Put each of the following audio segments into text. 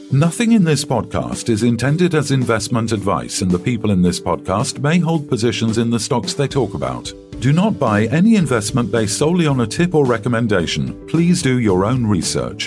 Nothing in this podcast is intended as investment advice, and the people in this podcast may hold positions in the stocks they talk about. Do not buy any investment based solely on a tip or recommendation. Please do your own research.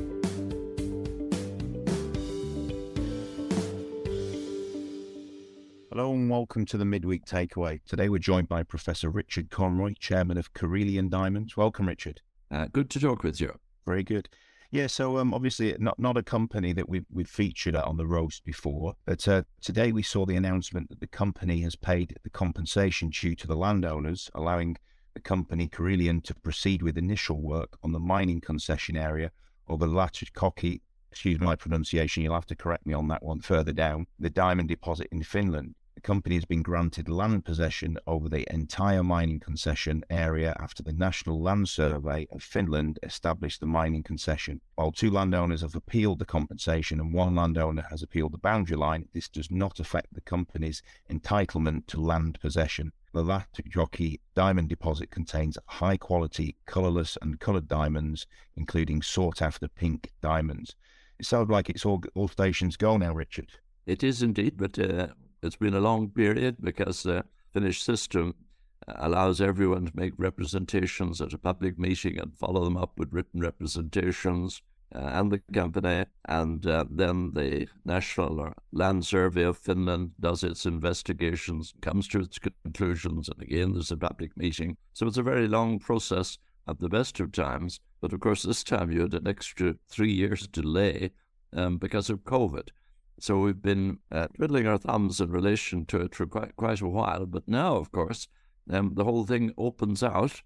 Hello and welcome to the Midweek Takeaway. Today we're joined by Professor Richard Conroy, Chairman of Carelian Diamonds. Welcome, Richard. Good to talk with you. Very good. Yeah, so obviously not a company that we've featured on the roast before, but today we saw the announcement that the company has paid the compensation due to the landowners, allowing the company Carelian to proceed with initial work on the mining concession area of the Laatujoki, excuse my pronunciation, you'll have to correct me on that one further down, the diamond deposit in Finland. The company has been granted land possession over the entire mining concession area after the National Land Survey of Finland established the mining concession. While two landowners have appealed the compensation and one landowner has appealed the boundary line, this does not affect the company's entitlement to land possession. The Laatujoki diamond deposit contains high-quality, colourless and coloured diamonds, including sought-after pink diamonds. It sounds like it's all stations go now, Richard. It is indeed, but it's been a long period because the Finnish system allows everyone to make representations at a public meeting and follow them up with written representations and the company. And then the National Land Survey of Finland does its investigations, comes to its conclusions, and again there's a public meeting. So it's a very long process at the best of times. But of course, this time you had an extra 3 years delay because of COVID. So we've been twiddling our thumbs in relation to it for quite a while. But now, of course, the whole thing opens out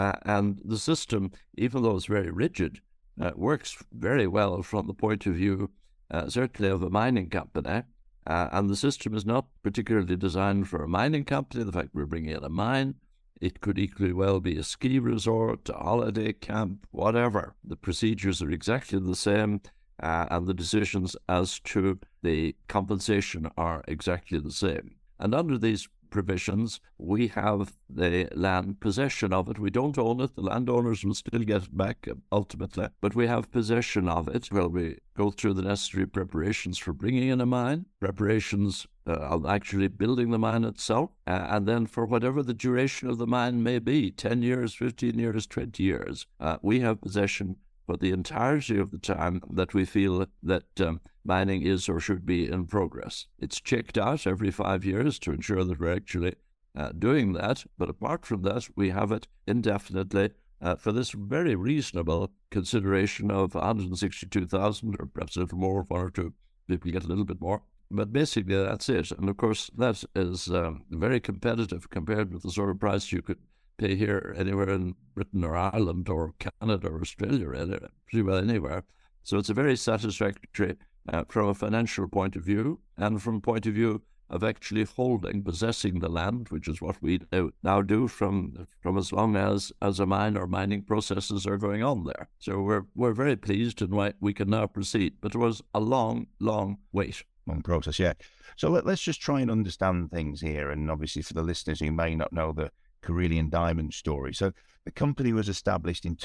and the system, even though it's very rigid, works very well from the point of view, certainly of a mining company. And the system is not particularly designed for a mining company. The fact we're bringing in a mine, it could equally well be a ski resort, a holiday camp, whatever. The procedures are exactly the same. And the decisions as to the compensation are exactly the same. And under these provisions, we have the land possession of it. We don't own it. The landowners will still get it back ultimately, but we have possession of it. Well, we go through the necessary preparations for bringing in a mine, preparations of actually building the mine itself, and then for whatever the duration of the mine may be, 10 years, 15 years, 20 years, we have possession for the entirety of the time that we feel that mining is or should be in progress. It's checked out every 5 years to ensure that we're actually doing that. But apart from that, we have it indefinitely for this very reasonable consideration of 162,000, or perhaps a little more, one or two people get a little bit more. But basically, that's it. And of course, that is very competitive compared with the sort of price you could pay here anywhere in Britain or Ireland or Canada or Australia, pretty well anywhere. So it's a very satisfactory from a financial point of view and from a point of view of actually possessing the land, which is what we now do from as long as a mine or mining processes are going on there. So we're very pleased and we can now proceed. But it was a long, long wait. Long process, yeah. So let's just try and understand things here. And obviously for the listeners who may not know the Carelian Diamond story. So the company was established in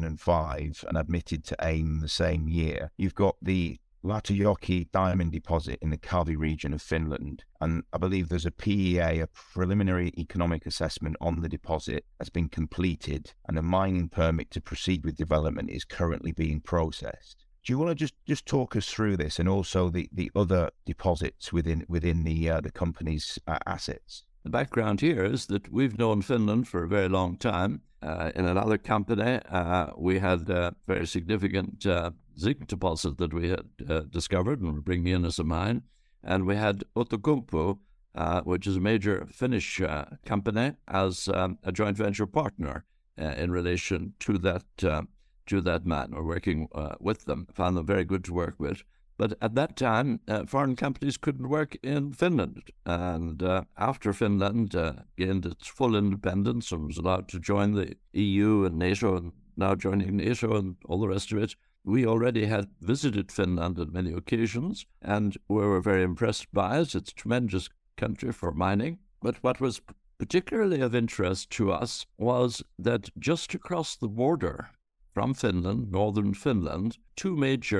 2005 and admitted to AIM the same year. You've got the Laatujoki diamond deposit in the Kavi region of Finland, and I believe there's a PEA, a preliminary economic assessment on the deposit, has been completed, and a mining permit to proceed with development is currently being processed. Do you want to just talk us through this and also the other deposits within the company's assets? The background here is that we've known Finland for a very long time. In another company, we had a very significant zinc deposit that we had discovered and were bringing in as a mine. And we had Outokumpu, which is a major Finnish company, as a joint venture partner in relation to that mine. We're working with them. Found them very good to work with. But at that time, foreign companies couldn't work in Finland. And after Finland gained its full independence and was allowed to join the EU and NATO, and now joining NATO and all the rest of it, we already had visited Finland on many occasions, and we were very impressed by it. It's a tremendous country for mining. But what was particularly of interest to us was that just across the border from Finland, northern Finland, two major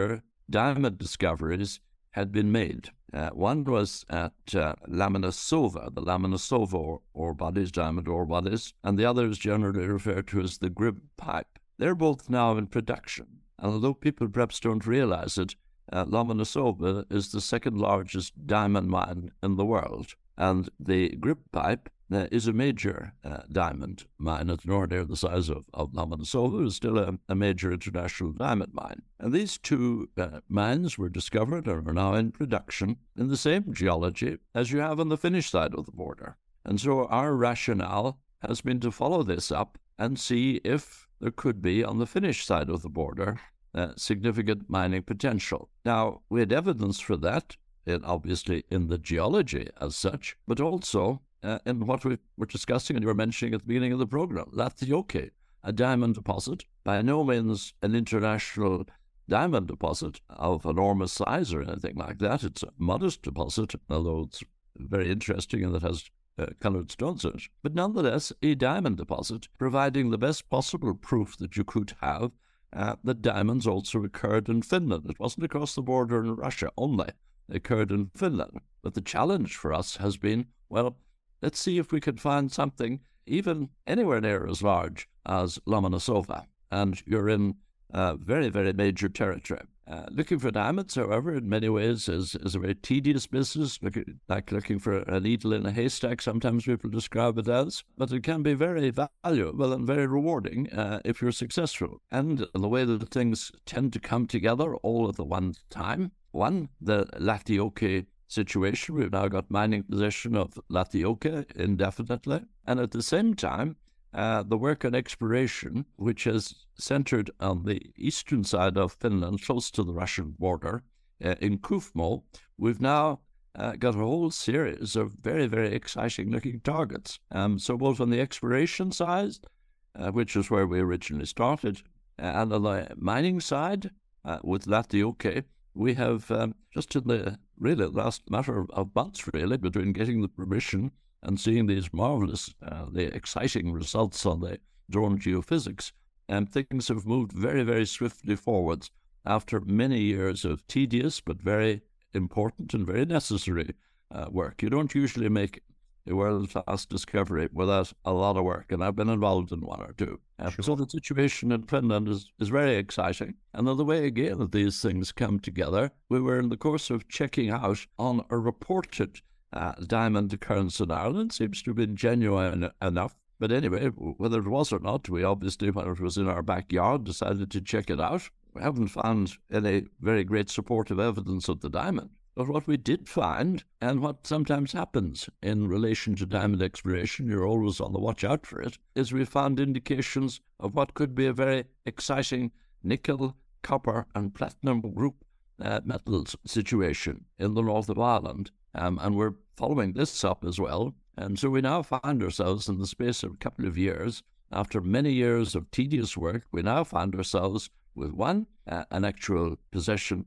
diamond discoveries had been made. One was at Lomonosova, the Lomonosova ore bodies, diamond ore bodies, and the other is generally referred to as the Grib Pipe. They're both now in production, and although people perhaps don't realize it, Lomonosova is the second largest diamond mine in the world, and the Grib Pipe is a major diamond mine. It's nowhere near the size of Lomonosova. It's still a major international diamond mine. And these two mines were discovered and are now in production in the same geology as you have on the Finnish side of the border. And so our rationale has been to follow this up and see if there could be on the Finnish side of the border significant mining potential. Now, we had evidence for that, obviously in the geology as such, but also in what we were discussing and you were mentioning at the beginning of the program, Lähtijoki, a diamond deposit, by no means an international diamond deposit of enormous size or anything like that. It's a modest deposit, although it's very interesting and it has coloured stones in it. But nonetheless, a diamond deposit, providing the best possible proof that you could have that diamonds also occurred in Finland. It wasn't across the border in Russia only. It occurred in Finland. But the challenge for us has been, well, let's see if we could find something even anywhere near as large as Lomonosova. And you're in very, very major territory. Looking for diamonds, however, in many ways is a very tedious business, like looking for a needle in a haystack, sometimes people describe it as. But it can be very valuable and very rewarding if you're successful. And the way that things tend to come together all at the one time. One, the Lähtijoki situation. We've now got mining possession of Lähtijoki indefinitely. And at the same time, the work on exploration, which is centered on the eastern side of Finland, close to the Russian border, in Kuufmo, we've now got a whole series of very, very exciting-looking targets. So both on the exploration side, which is where we originally started, and on the mining side, with Lähtijoki, we have just in the really last matter of months, really, between getting the permission and seeing these marvelous, the exciting results on the drone geophysics, and things have moved very, very swiftly forwards after many years of tedious but very important and very necessary work. You don't usually make a world-class discovery without a lot of work, and I've been involved in one or two. Sure. So the situation in Finland is very exciting. And then the way, again, that these things come together, we were in the course of checking out on a reported diamond occurrence in Ireland. Seems to have been genuine enough. But anyway, whether it was or not, we obviously, when it was in our backyard, decided to check it out. We haven't found any very great supportive evidence of the diamond. But what we did find, and what sometimes happens in relation to diamond exploration, you're always on the watch out for it, is we found indications of what could be a very exciting nickel, copper, and platinum group metals situation in the north of Ireland. And we're following this up as well. And so we now find ourselves in the space of a couple of years, after many years of tedious work, we now find ourselves with one, an actual possession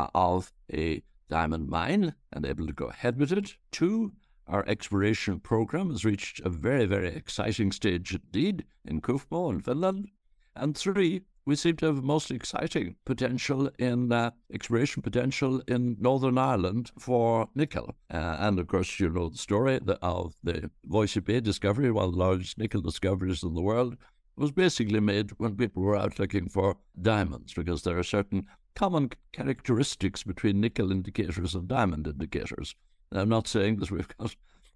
of a diamond mine and able to go ahead with it. Two, our exploration program has reached a very, very exciting stage indeed in Kuufmo in Finland. And three, we seem to have most exciting potential in exploration potential in Northern Ireland for nickel. And of course, you know the story of the Voisey Bay discovery, one of the largest nickel discoveries in the world, was basically made when people were out looking for diamonds, because there are certain common characteristics between nickel indicators and diamond indicators. And I'm not saying that we've got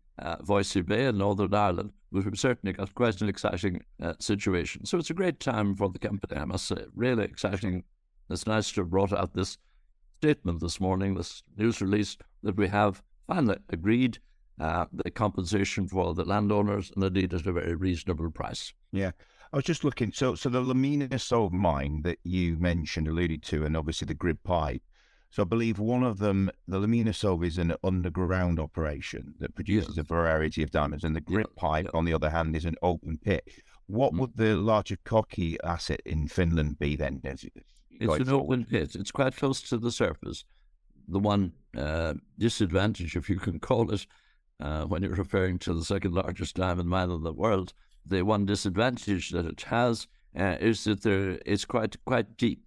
Voisey Bay in Northern Ireland, but we've certainly got quite an exciting situation. So it's a great time for the company, I must say. Really exciting. It's nice to have brought out this statement this morning, this news release, that we have finally agreed the compensation for the landowners, and indeed at a very reasonable price. Yeah. I was just looking, so the Lomonosova mine that you mentioned, alluded to, and obviously the Grib Pipe. So I believe one of them, the Lomonosova, is an underground operation that produces a variety of diamonds, and the Grib Pipe, on the other hand, is an open pit. What would the Lähtijoki asset in Finland be then? It's an open pit. It's quite close to the surface. The one disadvantage, if you can call it, when you're referring to the second largest diamond mine in the world, the one disadvantage that it has is that it's quite deep.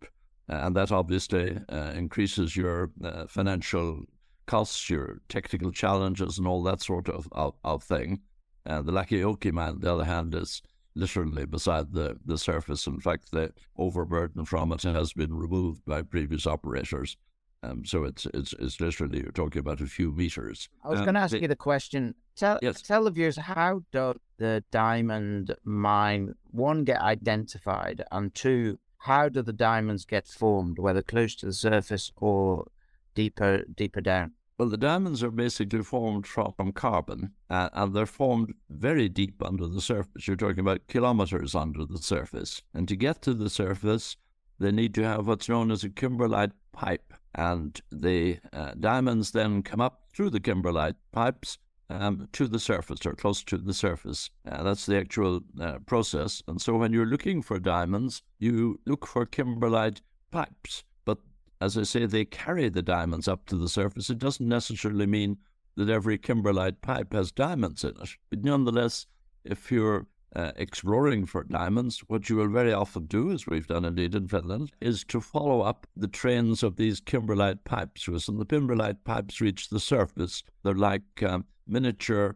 And that obviously increases your financial costs, your technical challenges, and all that sort of thing. The Lakiyoki mine, on the other hand, is literally beside the surface. In fact, the overburden from it has been removed by previous operators. So it's literally, you're talking about a few meters. I was going to ask you the question. Tell the viewers, how does the diamond mine, one, get identified, and two, how do the diamonds get formed, whether close to the surface or deeper down? Well, the diamonds are basically formed from carbon, and they're formed very deep under the surface. You're talking about kilometers under the surface. And to get to the surface, they need to have what's known as a kimberlite pipe. And the diamonds then come up through the kimberlite pipes to the surface, or close to the surface. That's the actual process. And so when you're looking for diamonds, you look for kimberlite pipes. But as I say, they carry the diamonds up to the surface. It doesn't necessarily mean that every kimberlite pipe has diamonds in it. But nonetheless, if you're exploring for diamonds, what you will very often do, as we've done indeed in Finland, is to follow up the trains of these kimberlite pipes. When the kimberlite pipes reach the surface, they're like miniature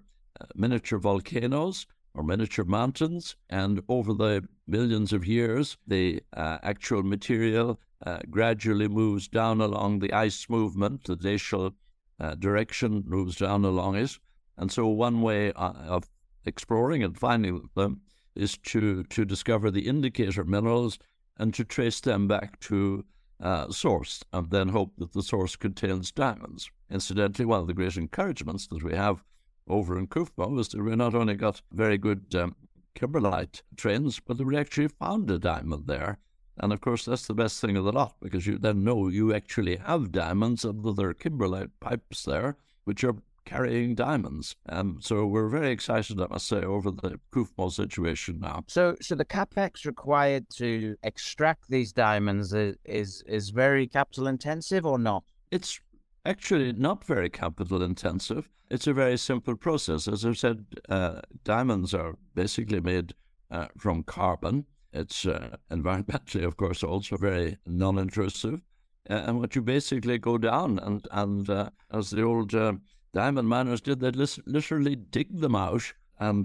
volcanoes or miniature mountains, and over the millions of years, the actual material gradually moves down along the ice movement. The glacial direction moves down along it. And so one way of exploring and finding them is to discover the indicator minerals and to trace them back to source, and then hope that the source contains diamonds. Incidentally, one of the great encouragements that we have over in Kufmo is that we not only got very good kimberlite trains, but that we actually found a diamond there. And of course, that's the best thing of the lot, because you then know you actually have diamonds, and that there are kimberlite pipes there which are carrying diamonds. So we're very excited, I must say, over the Kufmo situation now. So the capex required to extract these diamonds is very capital intensive or not? It's actually not very capital intensive. It's a very simple process. As I've said, diamonds are basically made from carbon. It's environmentally, of course, also very non-intrusive. And what you basically go down and as the old diamond miners did, they literally dig them out and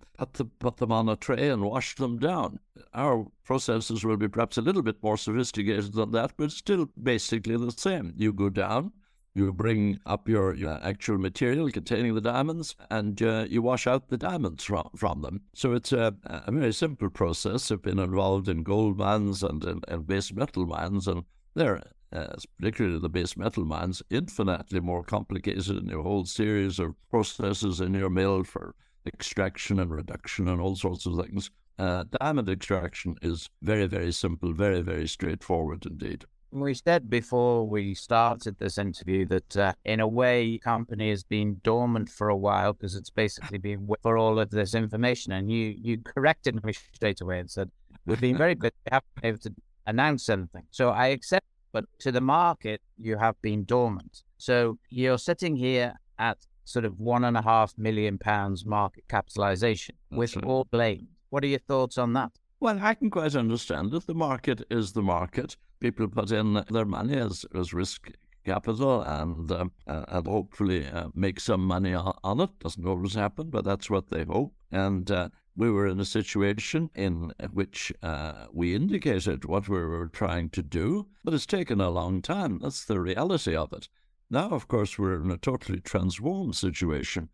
put them on a tray and wash them down. Our processes will be perhaps a little bit more sophisticated than that, but still basically the same. You go down, you bring up your actual material containing the diamonds, and you wash out the diamonds from them. So it's a very simple process. I've been involved in gold mines and base metal mines, and they're particularly the base metal mines, infinitely more complicated in a whole series of processes in your mill for extraction and reduction and all sorts of things. Diamond extraction is very, very simple, very, very straightforward indeed. We said before we started this interview that in a way, the company has been dormant for a while because it's basically been for all of this information. And you corrected me straight away and said, we've been very busy, we haven't been able to announce anything. So I accept, but to the market, you have been dormant. So you're sitting here at sort of £1.5 million market capitalization with all blame. What are your thoughts on that? Well, I can quite understand that the market is the market. People put in their money as risk capital and hopefully make some money on it. Doesn't always happen, but that's what they hope. And we were in a situation in which we indicated what we were trying to do, but it's taken a long time. That's the reality of it. Now, of course, we're in a totally transformed situation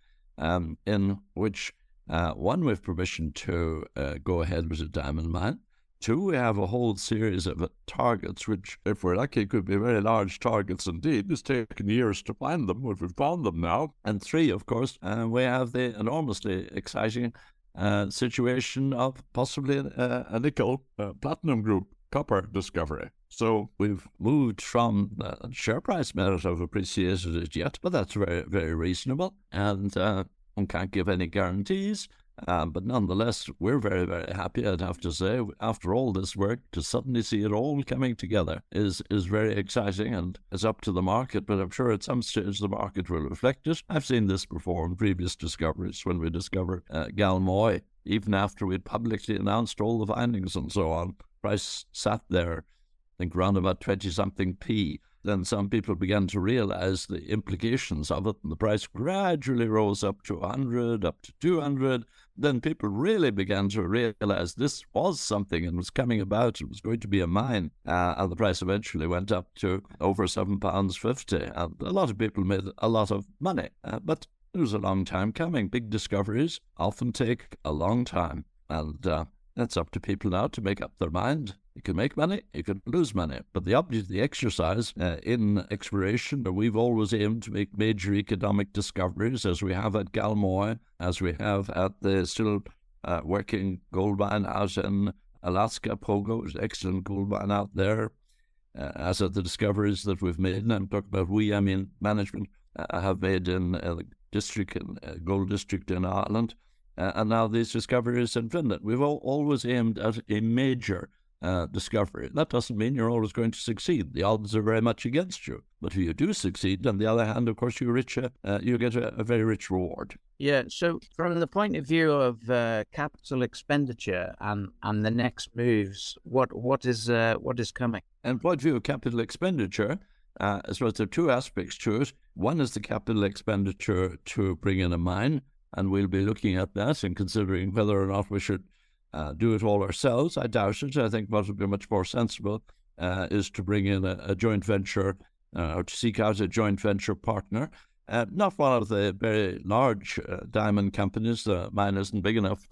in which, one, we have permission to go ahead with a diamond mine. Two, we have a whole series of targets, which, if we're lucky, could be very large targets indeed. It's taken years to find them, but we've found them now. And three, of course, we have the enormously exciting situation of possibly a nickel platinum group copper discovery. So we've moved from share price may not have appreciated it yet, but that's very, very reasonable. And one can't give any guarantees. But nonetheless, we're very, very happy, I'd have to say. After all this work, to suddenly see it all coming together is very exciting, and it's up to the market, but I'm sure at some stage the market will reflect it. I've seen this before in previous discoveries when we discovered Galmoy. Even after we'd publicly announced all the findings and so on, price sat there think around about 20-something p. Then some people began to realize the implications of it, and the price gradually rose up to 100, up to 200. Then people really began to realize this was something and was coming about. It was going to be a mine. And the price eventually went up to over £7.50. And a lot of people made a lot of money. But it was a long time coming. Big discoveries often take a long time. And it's up to people now to make up their mind. You can make money, you can lose money. But the exercise in exploration, we've always aimed to make major economic discoveries, as we have at Galmoy, as we have at the still working gold mine out in Alaska, Pogo, is an excellent gold mine out there, as at the discoveries that we've made. And I'm talking about we, I mean management, have made in the district, gold district in Ireland, and now these discoveries in Finland. We've always aimed at a major discovery. That doesn't mean you're always going to succeed. The odds are very much against you. But if you do succeed, on the other hand, of course, you get a very rich reward. Yeah. So from the point of view of capital expenditure and the next moves, what is coming? And point of view of capital expenditure, I suppose there are two aspects to it. One is the capital expenditure to bring in a mine, and we'll be looking at that and considering whether or not we should do it all ourselves. I doubt it. I think what would be much more sensible is to bring in a joint venture or to seek out a joint venture partner. Not one of the very large diamond companies. The mine isn't big enough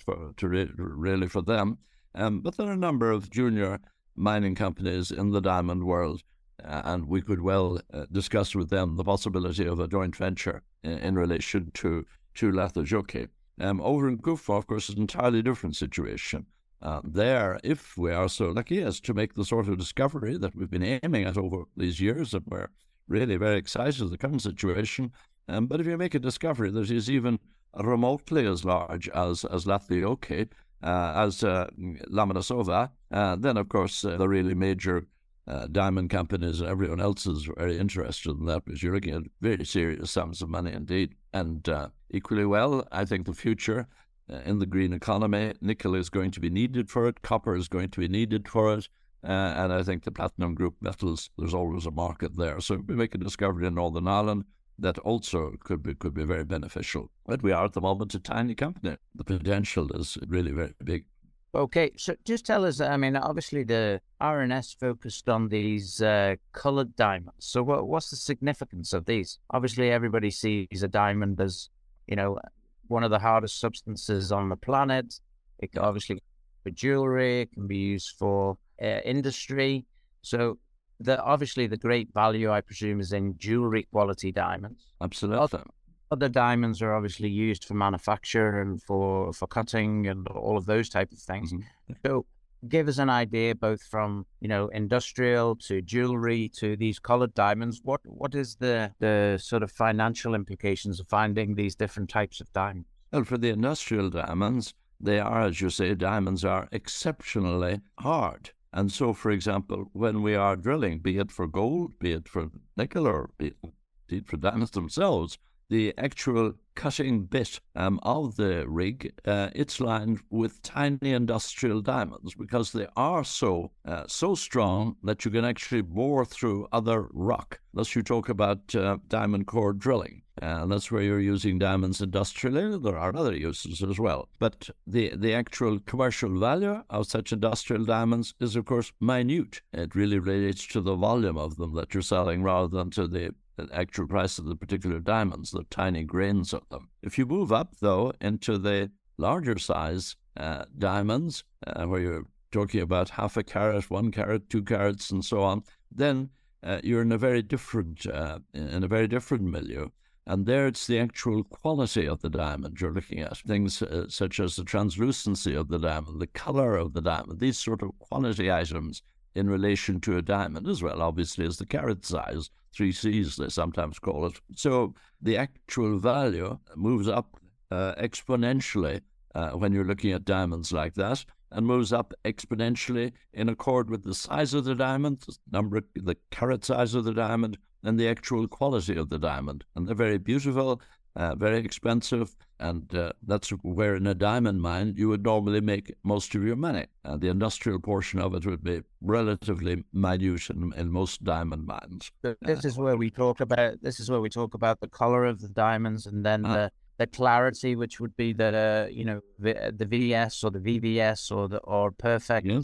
really for them. But there are a number of junior mining companies in the diamond world, and we could well discuss with them the possibility of a joint venture in relation to Lähtöjoki. Over in Kufa, of course, is an entirely different situation. There, if we are so lucky as to make the sort of discovery that we've been aiming at over these years, and we're really very excited at the current situation, but if you make a discovery that is even remotely as large as Lähtöjoki, as Laminasova, then, of course, the really major diamond companies and everyone else is very interested in that, because you're looking at very serious sums of money indeed. And equally well, I think the future in the green economy, nickel is going to be needed for it, copper is going to be needed for it, and I think the platinum group metals, there's always a market there. So if we make a discovery in Northern Ireland, that also could be very beneficial. But we are at the moment a tiny company. The potential is really very big. Okay, so just tell us, I mean, obviously the RNS focused on these coloured diamonds. So what's the significance of these? Obviously, everybody sees a diamond as, one of the hardest substances on the planet. It can obviously be for jewelry, it can be used for industry. So obviously the great value, I presume, is in jewelry quality diamonds. Absolutely. Other diamonds are obviously used for manufacture and for cutting and all of those type of things. Mm-hmm. So give us an idea, both from, industrial to jewelry to these colored diamonds. What is the sort of financial implications of finding these different types of diamonds? Well, for the industrial diamonds, they are, as you say, diamonds are exceptionally hard. And so, for example, when we are drilling, be it for gold, be it for nickel, or be it indeed for diamonds themselves, the actual cutting bit of the rig, it's lined with tiny industrial diamonds, because they are so strong that you can actually bore through other rock. Thus you talk about diamond core drilling, and that's where you're using diamonds industrially. There are other uses as well. But the actual commercial value of such industrial diamonds is, of course, minute. It really relates to the volume of them that you're selling rather than to the actual price of the particular diamonds, the tiny grains of them. If you move up, though, into the larger size diamonds, where you're talking about half a carat, 1 carat, 2 carats, and so on, then you're in a very different milieu. And there it's the actual quality of the diamond you're looking at. Things such as the translucency of the diamond, the color of the diamond, these sort of quality items in relation to a diamond, as well, obviously, as the carat size, 3 Cs they sometimes call it. So the actual value moves up exponentially when you're looking at diamonds like that, and moves up exponentially in accord with the size of the diamond, the carat size of the diamond, and the actual quality of the diamond. And they're very beautiful, very expensive, and that's where in a diamond mine you would normally make most of your money. The industrial portion of it would be relatively minute in most diamond mines. This is where we talk about the color of the diamonds, and then the clarity, which would be the VS or the VVS or perfect. Yes,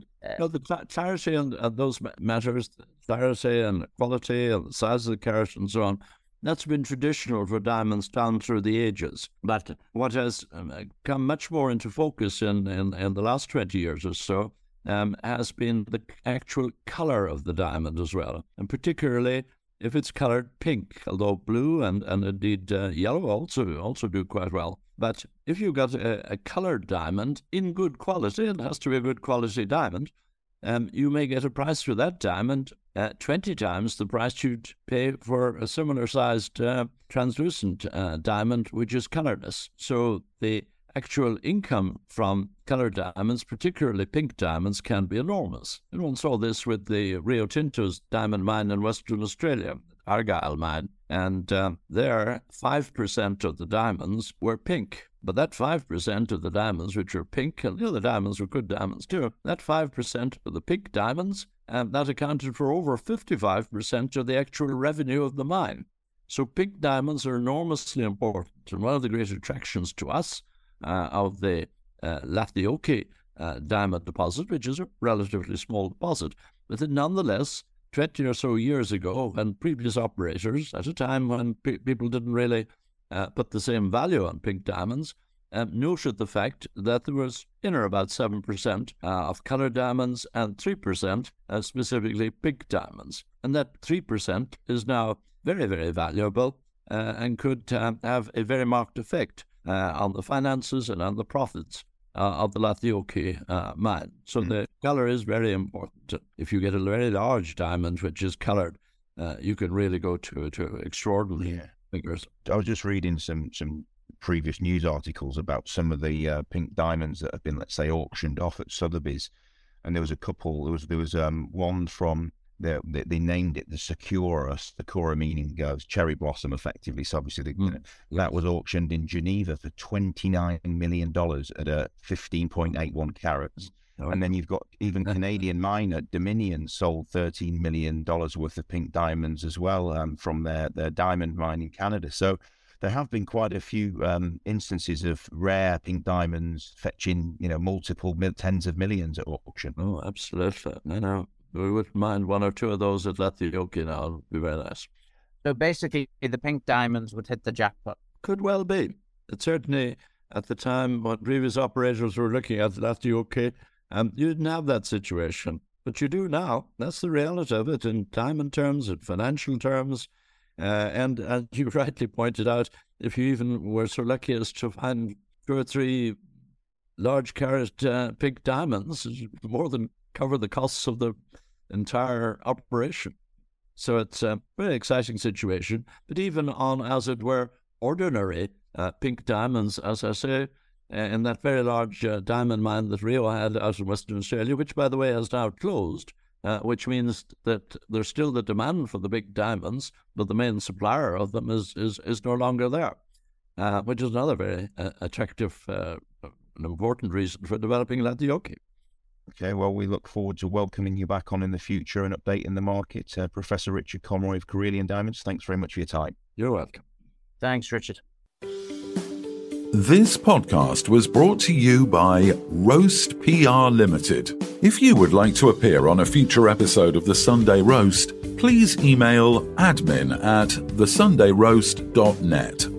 the clarity and those matters, clarity and quality and the size of the carat and so on. That's been traditional for diamonds down through the ages. But what has come much more into focus in the last 20 years or so has been the actual color of the diamond as well, and particularly if it's colored pink, although blue and indeed yellow also do quite well. But if you've got a colored diamond in good quality, it has to be a good quality diamond, you may get a price for that diamond 20 times the price you'd pay for a similar sized translucent diamond, which is colorless. So the actual income from colored diamonds, particularly pink diamonds, can be enormous. And one saw this with the Rio Tinto's diamond mine in Western Australia, Argyle mine, and there 5% of the diamonds were pink. But that 5% of the diamonds which were pink, and the other diamonds were good diamonds too, that 5% of the pink diamonds, that accounted for over 55% of the actual revenue of the mine. So pink diamonds are enormously important, and one of the great attractions to us of the Lathioke diamond deposit, which is a relatively small deposit, but it nonetheless, 20 or so years ago, when previous operators, at a time when people didn't really put the same value on pink diamonds, noted the fact that there was in or about 7% of colored diamonds and 3% specifically pink diamonds. And that 3% is now very, very valuable and could have a very marked effect on the finances and on the profits of the Lathioke mine. So the color is very important. If you get a very large diamond which is colored, you can really go to extraordinary figures. I was just reading some previous news articles about some of the pink diamonds that have been, let's say, auctioned off at Sotheby's, and there was a couple. There was one from they named it the Sakura meaning cherry blossom, effectively. So obviously that was auctioned in Geneva for $29 million at 15.81 carats. Oh. And then you've got even Canadian miner Dominion sold $13 million worth of pink diamonds as well from their diamond mine in Canada. So there have been quite a few instances of rare pink diamonds fetching, multiple tens of millions at auction. Oh, absolutely. No, we wouldn't mind one or two of those at Lathioke now. It would be very nice. So basically, the pink diamonds would hit the jackpot. Could well be. It certainly, at the time, when previous operators were looking at Lathioke, you didn't have that situation. But you do now. That's the reality of it in diamond terms, in financial terms. And as you rightly pointed out, if you even were so lucky as to find 2 or 3 large carat pink diamonds, it would more than cover the costs of the entire operation. So it's a very exciting situation. But even on, as it were, ordinary pink diamonds, as I say, in that very large diamond mine that Rio had out in Western Australia, which, by the way, has now closed, which means that there's still the demand for the big diamonds, but the main supplier of them is no longer there, which is another very attractive and important reason for developing Lathioke. Okay, well, we look forward to welcoming you back on in the future and updating the market. Professor Richard Conroy of Carelian Diamonds, thanks very much for your time. You're welcome. Thanks, Richard. This podcast was brought to you by Roast PR Limited. If you would like to appear on a future episode of The Sunday Roast, please email admin@thesundayroast.net.